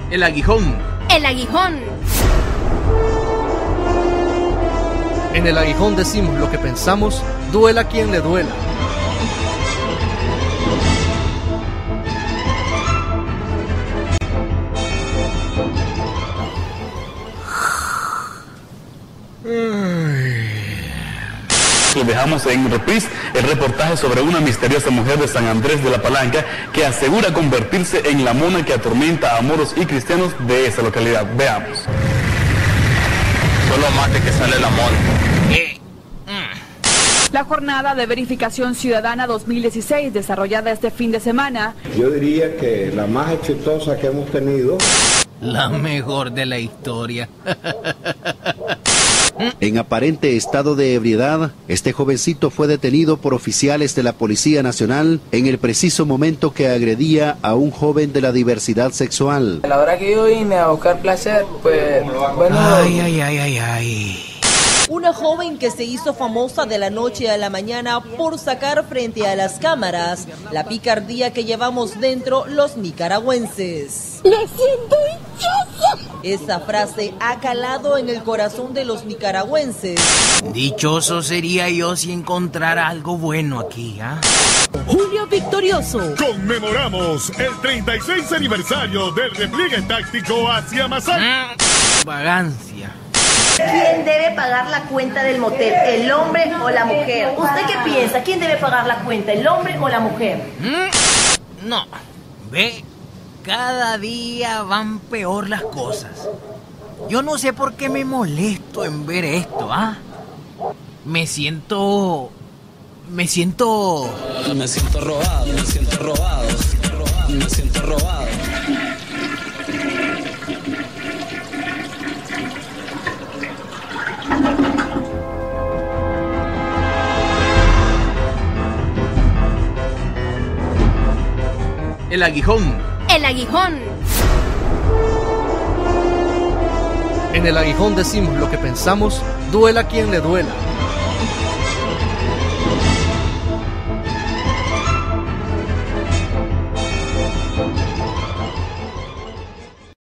El aguijón. El aguijón. En el aguijón decimos lo que pensamos, duela quien le duela. Lo dejamos en reprise el reportaje sobre una misteriosa mujer de San Andrés de la Palanca que asegura convertirse en la mona que atormenta a moros y cristianos de esa localidad. Veamos. Solo mate que sale la mona. La jornada de verificación ciudadana 2016 desarrollada este fin de semana. Yo diría que la más exitosa que hemos tenido. La mejor de la historia. En aparente estado de ebriedad, este jovencito fue detenido por oficiales de la Policía Nacional en el preciso momento que agredía a un joven de la diversidad sexual. La hora que yo vine a buscar placer, pues bueno... Ay. Una joven que se hizo famosa de la noche a la mañana por sacar frente a las cámaras la picardía que llevamos dentro los nicaragüenses. ¡Me siento dichosa! Esa frase ha calado en el corazón de los nicaragüenses. Dichoso sería yo si encontrara algo bueno aquí, ¿ah? Julio Victorioso. Conmemoramos el 36 aniversario del repliegue táctico hacia Masaya. Vagancia. ¿Quién debe pagar la cuenta del motel, el hombre o la mujer? ¿Usted qué piensa? ¿Quién debe pagar la cuenta, el hombre o la mujer? No, ve, cada día van peor las cosas. Yo no sé por qué me molesto en ver esto, ¿ah? Me siento robado. El aguijón. El aguijón. En el aguijón decimos lo que pensamos, duela quien le duela.